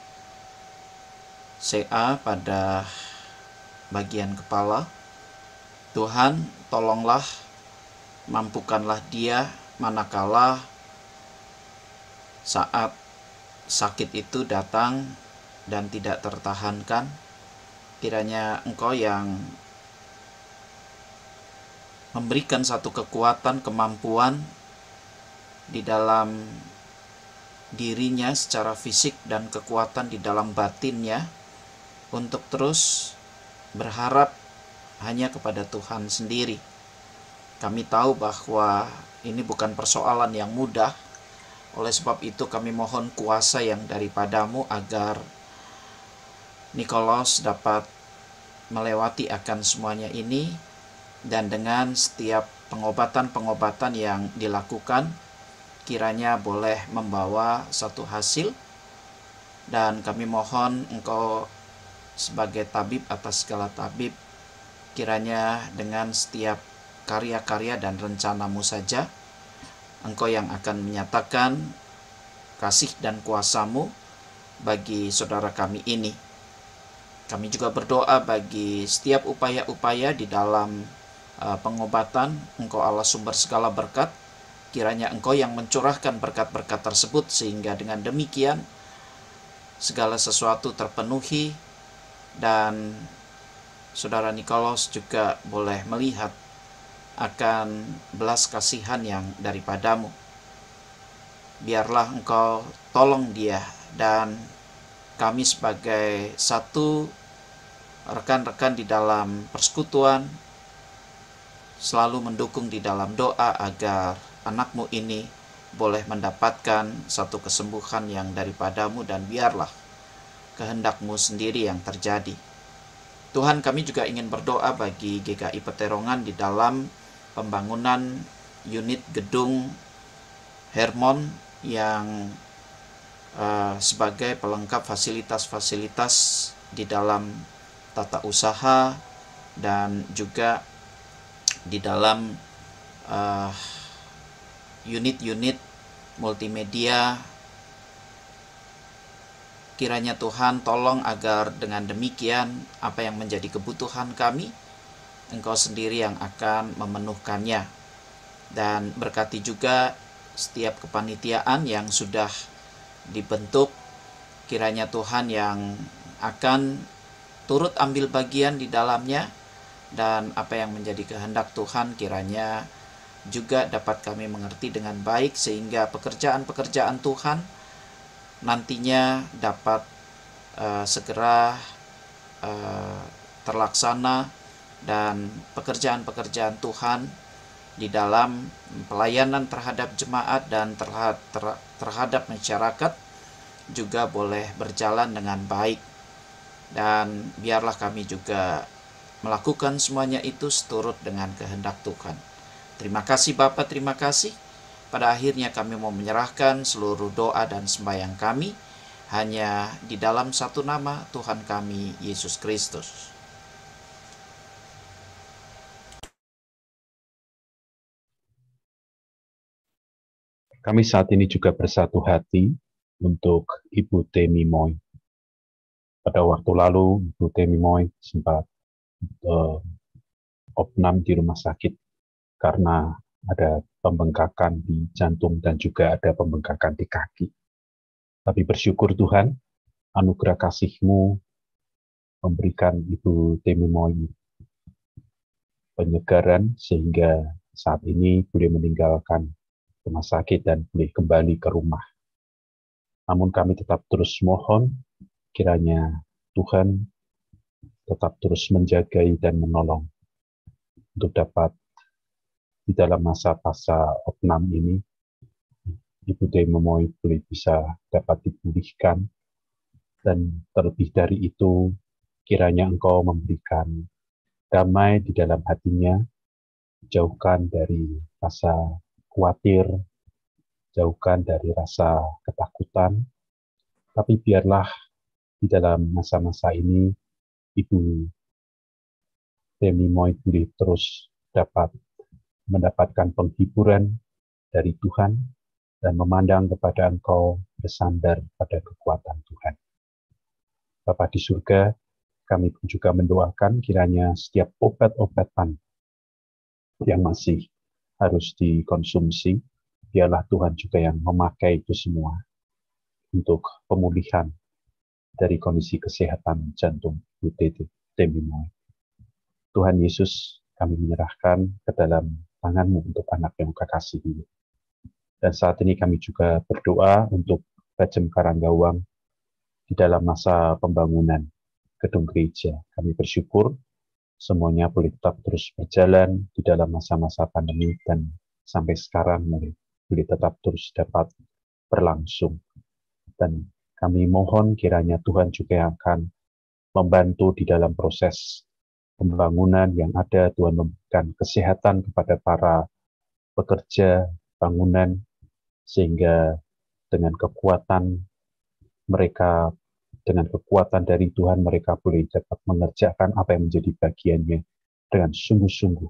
C A pada bagian kepala. Tuhan, tolonglah, mampukanlah dia manakala saat sakit itu datang dan tidak tertahankan. Kiranya Engkau yang memberikan satu kekuatan, kemampuan di dalam dirinya secara fisik dan kekuatan di dalam batinnya untuk terus berharap hanya kepada Tuhan sendiri. Kami tahu bahwa ini bukan persoalan yang mudah. Oleh sebab itu kami mohon kuasa yang daripada-Mu agar Nikolaus dapat melewati akan semuanya ini, dan dengan setiap pengobatan-pengobatan yang dilakukan kiranya boleh membawa satu hasil. Dan kami mohon Engkau sebagai tabib atas segala tabib, kiranya dengan setiap karya-karya dan rencana-Mu saja Engkau yang akan menyatakan kasih dan kuasa-Mu bagi saudara kami ini. Kami juga berdoa bagi setiap upaya-upaya di dalam uh, pengobatan. Engkau Allah sumber segala berkat. Kiranya Engkau yang mencurahkan berkat-berkat tersebut, sehingga dengan demikian segala sesuatu terpenuhi dan saudara Nikolaus juga boleh melihat akan belas kasihan yang daripada-Mu. Biarlah Engkau tolong dia, dan kami sebagai satu rekan-rekan di dalam persekutuan selalu mendukung di dalam doa agar anak-Mu ini boleh mendapatkan satu kesembuhan yang daripada-Mu, dan biarlah kehendak-Mu sendiri yang terjadi. Tuhan, kami juga ingin berdoa bagi G K I Peterongan di dalam pembangunan unit gedung Hermon yang uh, sebagai pelengkap fasilitas-fasilitas di dalam tata usaha dan juga di dalam uh, unit-unit multimedia. Kiranya Tuhan tolong agar dengan demikian apa yang menjadi kebutuhan kami, Engkau sendiri yang akan memenuhkannya. Dan berkati juga setiap kepanitiaan yang sudah dibentuk. Kiranya Tuhan yang akan turut ambil bagian di dalamnya, dan apa yang menjadi kehendak Tuhan kiranya juga dapat kami mengerti dengan baik, sehingga pekerjaan-pekerjaan Tuhan nantinya dapat uh, segera uh, terlaksana, dan pekerjaan-pekerjaan Tuhan di dalam pelayanan terhadap jemaat dan terhadap, terhadap masyarakat juga boleh berjalan dengan baik. Dan biarlah kami juga melakukan semuanya itu seturut dengan kehendak Tuhan. Terima kasih Bapa, terima kasih. Pada akhirnya kami mau menyerahkan seluruh doa dan sembahyang kami hanya di dalam satu nama, Tuhan kami, Yesus Kristus. Kami saat ini juga bersatu hati untuk Ibu Temi Moy. Pada waktu lalu, Ibu Temi Moy sempat uh, opnam di rumah sakit karena ada pembengkakan di jantung dan juga ada pembengkakan di kaki. Tapi bersyukur Tuhan, anugerah kasih-Mu memberikan Ibu Temi Moy penyegaran sehingga saat ini boleh meninggalkan rumah sakit dan boleh kembali ke rumah. Namun kami tetap terus mohon kiranya Tuhan tetap terus menjagai dan menolong untuk dapat di dalam masa-masa opnam ini Ibu Temi Moy boleh bisa dapat dipulihkan, dan terlebih dari itu kiranya Engkau memberikan damai di dalam hatinya, jauhkan dari rasa khawatir, jauhkan dari rasa ketakutan, tapi biarlah di dalam masa-masa ini Ibu Temi Moy boleh terus dapat mendapatkan penghiburan dari Tuhan dan memandang kepada Engkau, bersandar pada kekuatan Tuhan. Bapa di surga, kami pun juga mendoakan kiranya setiap obat-obatan yang masih harus dikonsumsi, biarlah Tuhan juga yang memakai itu semua untuk pemulihan dari kondisi kesehatan jantung Ibu Temi Moy. Tuhan Yesus, kami menyerahkan ke dalam tangan-Mu untuk anak yang Kau kasihi. Dan saat ini kami juga berdoa untuk Bajem Karanggawang di dalam masa pembangunan gedung gereja. Kami bersyukur semuanya boleh tetap terus berjalan di dalam masa-masa pandemi dan sampai sekarang boleh, boleh tetap terus dapat berlangsung. Dan kami mohon kiranya Tuhan juga yang akan membantu di dalam proses pembangunan yang ada. Tuhan memberikan kesehatan kepada para pekerja bangunan, sehingga dengan kekuatan mereka, dengan kekuatan dari Tuhan, mereka boleh dapat mengerjakan apa yang menjadi bagiannya dengan sungguh-sungguh.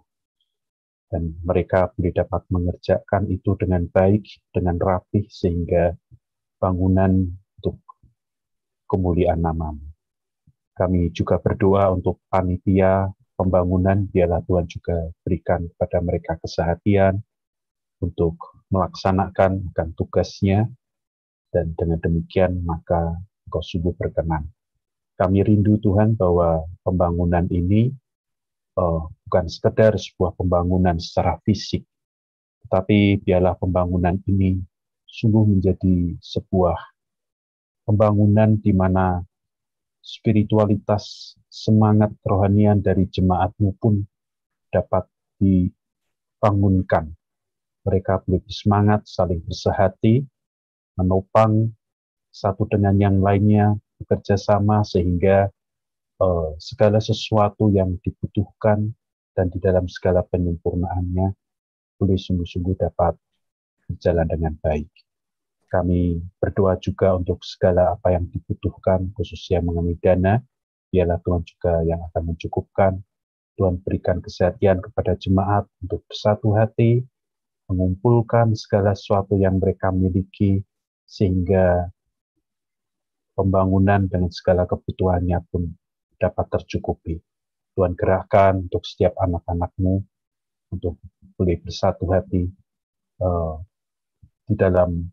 Dan mereka boleh dapat mengerjakan itu dengan baik, dengan rapih, sehingga bangunan untuk kemuliaan nama-Mu. Kami juga berdoa untuk panitia pembangunan, biarlah Tuhan juga berikan kepada mereka kesehatan untuk melaksanakan akan tugasnya, dan dengan demikian maka Engkau sungguh berkenan. Kami rindu Tuhan bahwa pembangunan ini uh, bukan sekedar sebuah pembangunan secara fisik, tetapi biarlah pembangunan ini sungguh menjadi sebuah pembangunan di mana spiritualitas, semangat kerohanian dari jemaat-Mu pun dapat dibangunkan. Mereka boleh bersemangat, saling bersehati, menopang satu dengan yang lainnya, bekerja sama sehingga uh, segala sesuatu yang dibutuhkan dan di dalam segala penyempurnaannya boleh sungguh-sungguh dapat berjalan dengan baik. Kami berdoa juga untuk segala apa yang dibutuhkan, khususnya mengenai dana, biarlah Tuhan juga yang akan mencukupkan. Tuhan berikan kesehatan kepada jemaat untuk bersatu hati, mengumpulkan segala sesuatu yang mereka miliki, sehingga pembangunan dengan segala kebutuhannya pun dapat tercukupi. Tuhan gerakkan untuk setiap anak-anak-Mu untuk boleh bersatu hati uh, di dalam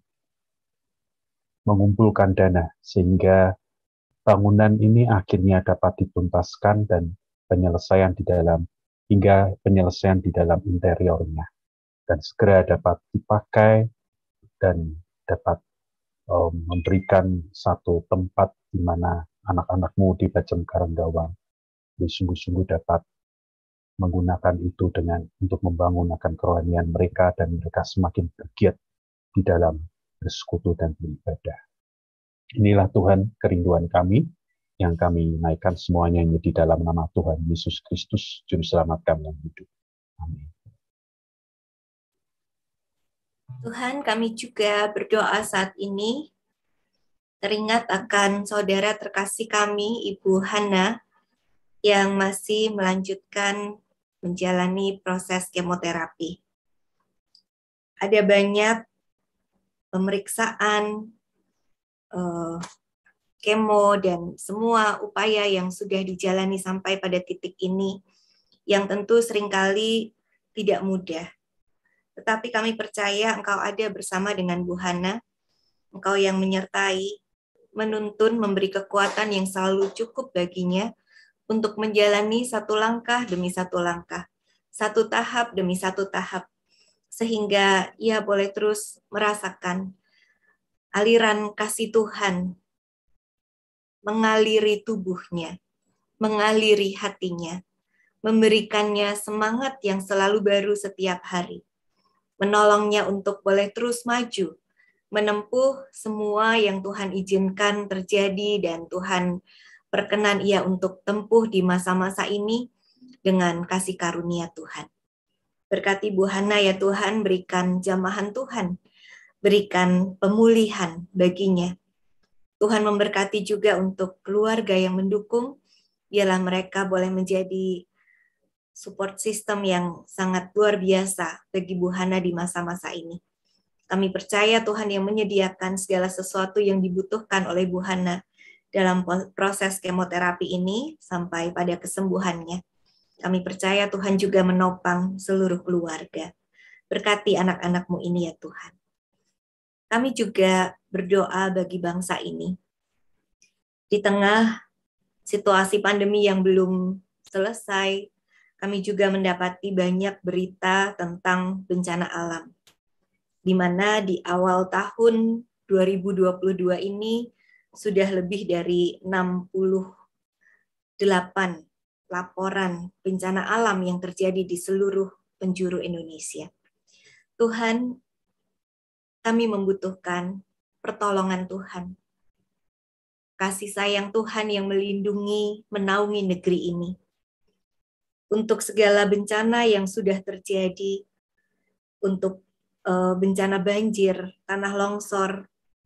mengumpulkan dana, sehingga bangunan ini akhirnya dapat dituntaskan dan penyelesaian di dalam, hingga penyelesaian di dalam interiornya, dan segera dapat dipakai dan dapat um, memberikan satu tempat di mana anak-anak-Mu di Bajem Karanggawang sungguh-sungguh dapat menggunakan itu dengan untuk membangunkan kerohanian mereka, dan mereka semakin bergiat di dalam bersekutu dan beribadah. Inilah Tuhan kerinduan kami, yang kami naikkan semuanya di dalam nama Tuhan Yesus Kristus, Juru Selamat kami yang hidup. Amin. Tuhan, kami juga berdoa saat ini, teringat akan saudara terkasih kami, Ibu Hana, yang masih melanjutkan menjalani proses kemoterapi. Ada banyak pemeriksaan, uh, kemo, dan semua upaya yang sudah dijalani sampai pada titik ini, yang tentu seringkali tidak mudah. Tetapi kami percaya Engkau ada bersama dengan Bu Hana, Engkau yang menyertai, menuntun, memberi kekuatan yang selalu cukup baginya untuk menjalani satu langkah demi satu langkah, satu tahap demi satu tahap, sehingga ia boleh terus merasakan aliran kasih Tuhan mengaliri tubuhnya, mengaliri hatinya, memberikannya semangat yang selalu baru setiap hari, menolongnya untuk boleh terus maju, menempuh semua yang Tuhan izinkan terjadi dan Tuhan perkenan ia untuk tempuh di masa-masa ini dengan kasih karunia Tuhan. Berkati Bu Hana ya Tuhan, berikan jamahan Tuhan, berikan pemulihan baginya. Tuhan memberkati juga untuk keluarga yang mendukung, biarlah mereka boleh menjadi support system yang sangat luar biasa bagi Bu Hana di masa-masa ini. Kami percaya Tuhan yang menyediakan segala sesuatu yang dibutuhkan oleh Bu Hana dalam proses kemoterapi ini sampai pada kesembuhannya. Kami percaya Tuhan juga menopang seluruh keluarga. Berkati anak-anak-Mu ini ya Tuhan. Kami juga berdoa bagi bangsa ini. Di tengah situasi pandemi yang belum selesai, kami juga mendapati banyak berita tentang bencana alam. Di mana di awal tahun dua ribu dua puluh dua ini sudah lebih dari enam puluh delapan laporan bencana alam yang terjadi di seluruh penjuru Indonesia. Tuhan, kami membutuhkan pertolongan Tuhan. Kasih sayang Tuhan yang melindungi, menaungi negeri ini. Untuk segala bencana yang sudah terjadi, untuk uh, bencana banjir, tanah longsor,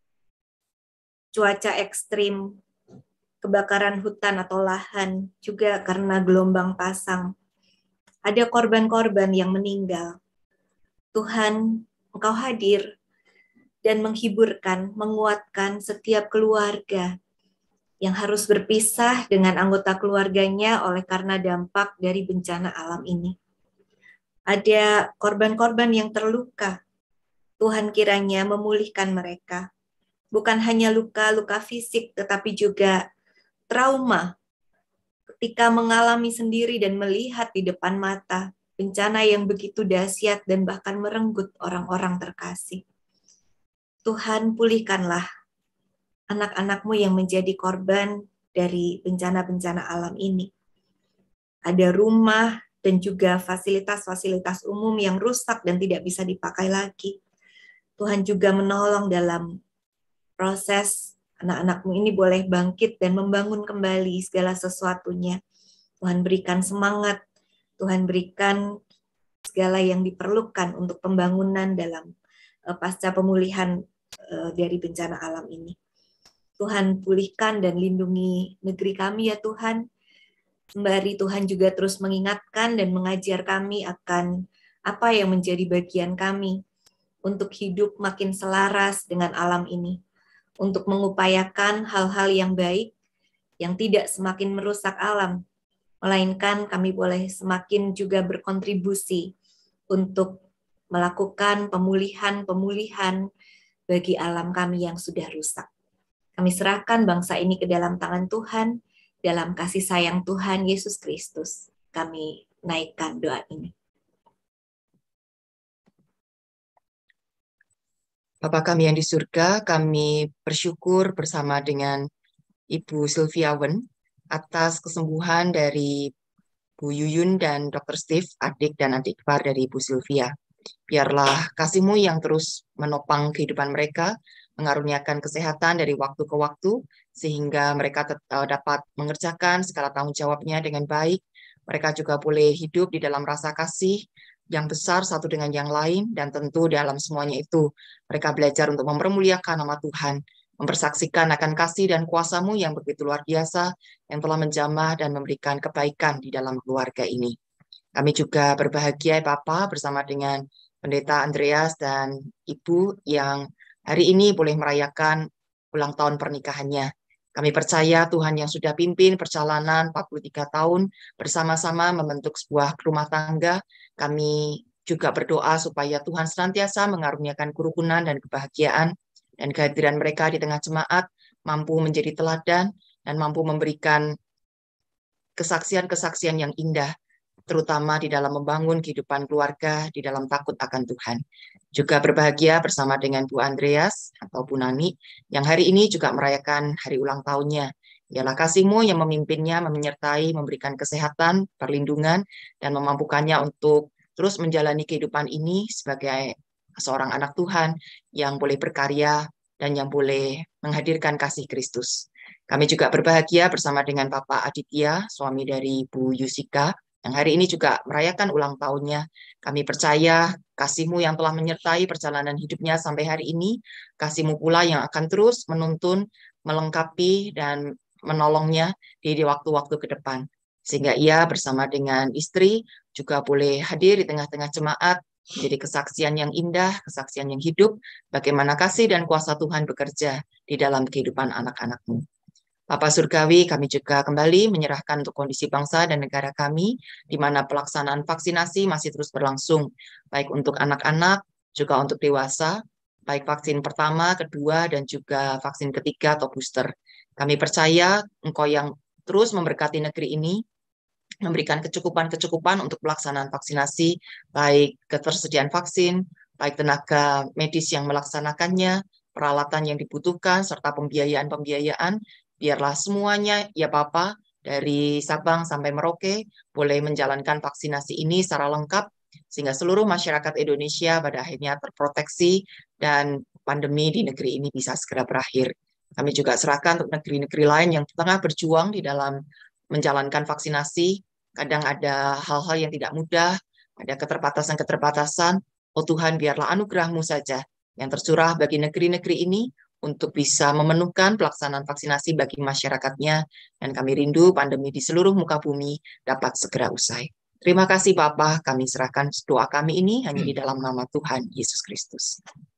cuaca ekstrim, kebakaran hutan atau lahan, juga karena gelombang pasang. Ada korban-korban yang meninggal. Tuhan, Engkau hadir dan menghiburkan, menguatkan setiap keluarga yang harus berpisah dengan anggota keluarganya oleh karena dampak dari bencana alam ini. Ada korban-korban yang terluka. Tuhan kiranya memulihkan mereka. Bukan hanya luka-luka fisik, tetapi juga trauma ketika mengalami sendiri dan melihat di depan mata bencana yang begitu dahsyat dan bahkan merenggut orang-orang terkasih. Tuhan, pulihkanlah anak-anak-Mu yang menjadi korban dari bencana-bencana alam ini. Ada rumah dan juga fasilitas-fasilitas umum yang rusak dan tidak bisa dipakai lagi. Tuhan juga menolong dalam proses anak-anak-Mu ini boleh bangkit dan membangun kembali segala sesuatunya. Tuhan berikan semangat, Tuhan berikan segala yang diperlukan untuk pembangunan dalam uh, pasca pemulihan uh, dari bencana alam ini. Tuhan pulihkan dan lindungi negeri kami ya Tuhan. Sembari Tuhan juga terus mengingatkan dan mengajar kami akan apa yang menjadi bagian kami untuk hidup makin selaras dengan alam ini. Untuk mengupayakan hal-hal yang baik, yang tidak semakin merusak alam, melainkan kami boleh semakin juga berkontribusi untuk melakukan pemulihan-pemulihan bagi alam kami yang sudah rusak. Kami serahkan bangsa ini ke dalam tangan Tuhan, dalam kasih sayang Tuhan Yesus Kristus. Kami naikkan doa ini. Bapa kami yang di surga, kami bersyukur bersama dengan Ibu Sylvia Wen atas kesembuhan dari Bu Yuyun dan Dokter Steve, adik dan adik ipar dari Ibu Sylvia. Biarlah kasih-Mu yang terus menopang kehidupan mereka, mengaruniakan kesehatan dari waktu ke waktu, sehingga mereka tetap dapat mengerjakan segala tanggung jawabnya dengan baik. Mereka juga boleh hidup di dalam rasa kasih yang besar satu dengan yang lain, dan tentu dalam semuanya itu mereka belajar untuk mempermuliakan nama Tuhan, mempersaksikan akan kasih dan kuasa-Mu yang begitu luar biasa, yang telah menjamah dan memberikan kebaikan di dalam keluarga ini. Kami juga berbahagia Bapa bersama dengan Pendeta Andreas dan Ibu yang hari ini boleh merayakan ulang tahun pernikahannya. Kami percaya Tuhan yang sudah pimpin perjalanan empat puluh tiga tahun bersama-sama membentuk sebuah rumah tangga. Kami juga berdoa supaya Tuhan senantiasa mengaruniakan kerukunan dan kebahagiaan dan kehadiran mereka di tengah jemaat mampu menjadi teladan dan mampu memberikan kesaksian-kesaksian yang indah, terutama di dalam membangun kehidupan keluarga di dalam takut akan Tuhan. Juga berbahagia bersama dengan Bu Andreas atau Bu Nani yang hari ini juga merayakan hari ulang tahunnya. Ialah kasih-Mu yang memimpinnya, menyertai, memberikan kesehatan, perlindungan, dan memampukannya untuk terus menjalani kehidupan ini sebagai seorang anak Tuhan yang boleh berkarya dan yang boleh menghadirkan kasih Kristus. Kami juga berbahagia bersama dengan Bapak Aditya, suami dari Bu Yusika, yang hari ini juga merayakan ulang tahunnya. Kami percaya kasih-Mu yang telah menyertai perjalanan hidupnya sampai hari ini, kasih-Mu pula yang akan terus menuntun, melengkapi, dan menolongnya di waktu-waktu ke depan. Sehingga ia bersama dengan istri juga boleh hadir di tengah-tengah jemaat, menjadi kesaksian yang indah, kesaksian yang hidup, bagaimana kasih dan kuasa Tuhan bekerja di dalam kehidupan anak-anak-Mu. Bapak Surgawi, kami juga kembali menyerahkan untuk kondisi bangsa dan negara kami, di mana pelaksanaan vaksinasi masih terus berlangsung, baik untuk anak-anak, juga untuk dewasa, baik vaksin pertama, kedua, dan juga vaksin ketiga atau booster. Kami percaya Engkau yang terus memberkati negeri ini, memberikan kecukupan-kecukupan untuk pelaksanaan vaksinasi, baik ketersediaan vaksin, baik tenaga medis yang melaksanakannya, peralatan yang dibutuhkan, serta pembiayaan-pembiayaan. Biarlah semuanya, ya Bapa, dari Sabang sampai Merauke, boleh menjalankan vaksinasi ini secara lengkap, sehingga seluruh masyarakat Indonesia pada akhirnya terproteksi dan pandemi di negeri ini bisa segera berakhir. Kami juga serahkan untuk negeri-negeri lain yang tengah berjuang di dalam menjalankan vaksinasi. Kadang ada hal-hal yang tidak mudah, ada keterbatasan-keterbatasan. Oh Tuhan, biarlah anugerah-Mu saja yang tercurah bagi negeri-negeri ini untuk bisa memenuhkan pelaksanaan vaksinasi bagi masyarakatnya. Dan kami rindu pandemi di seluruh muka bumi dapat segera usai. Terima kasih Bapa, kami serahkan doa kami ini hanya di dalam nama Tuhan Yesus Kristus.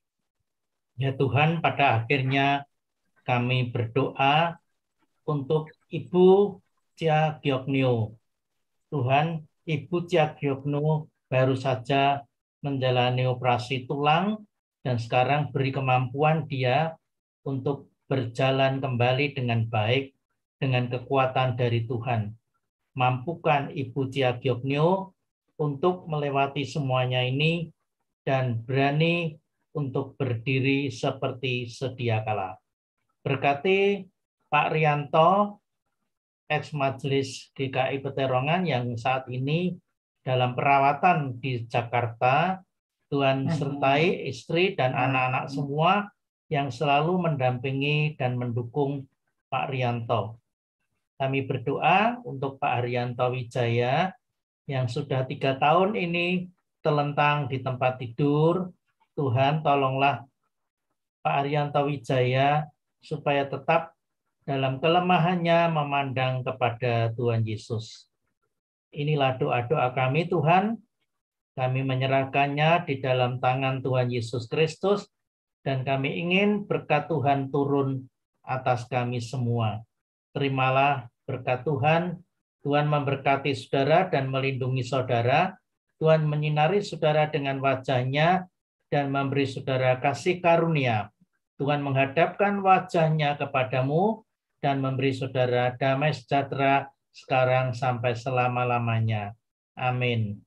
Ya Tuhan, pada akhirnya kami berdoa untuk Ibu Cia Gioknio. Tuhan, Ibu Cia Gioknio baru saja menjalani operasi tulang dan sekarang beri kemampuan dia untuk berjalan kembali dengan baik dengan kekuatan dari Tuhan. Mampukan Ibu Cia Gioknio untuk melewati semuanya ini dan berani untuk berdiri seperti sedia kala. Berkati Pak Rianto, ex-Majelis D K I Peterongan yang saat ini dalam perawatan di Jakarta. Tuhan sertai istri dan anak-anak semua yang selalu mendampingi dan mendukung Pak Rianto. Kami berdoa untuk Pak Haryanto Wijaya yang sudah tiga tahun ini terlentang di tempat tidur. Tuhan tolonglah Pak Haryanto Wijaya supaya tetap dalam kelemahannya memandang kepada Tuhan Yesus. Inilah doa-doa kami Tuhan. Kami menyerahkannya di dalam tangan Tuhan Yesus Kristus dan kami ingin berkat Tuhan turun atas kami semua. Terimalah berkat Tuhan. Tuhan memberkati saudara dan melindungi saudara. Tuhan menyinari saudara dengan wajah-Nya dan memberi saudara kasih karunia. Tuhan menghadapkan wajah-Nya kepadamu dan memberi saudara damai sejahtera sekarang sampai selama-lamanya. Amin.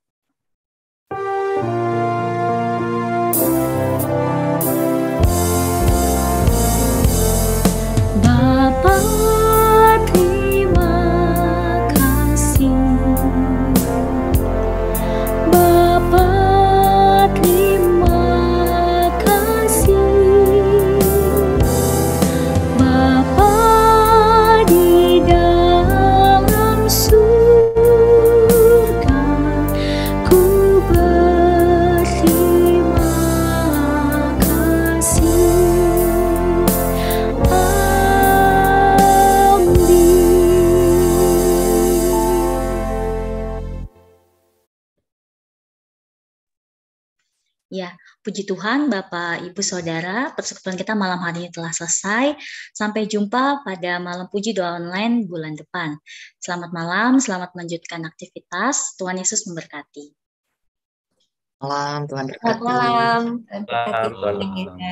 Bapa, terima kasih. Bapa, terima kasih. Bapa di dalam surga, ku berterima kasih. Ya, puji Tuhan, Bapak, Ibu, Saudara, persekutuan kita malam hari ini telah selesai. Sampai jumpa pada malam puji doa online bulan depan. Selamat malam, selamat melanjutkan aktivitas. Tuhan Yesus memberkati. Malam, Tuhan Selamat berkati. malam. Tuhan berkati Selamat malam. semuanya.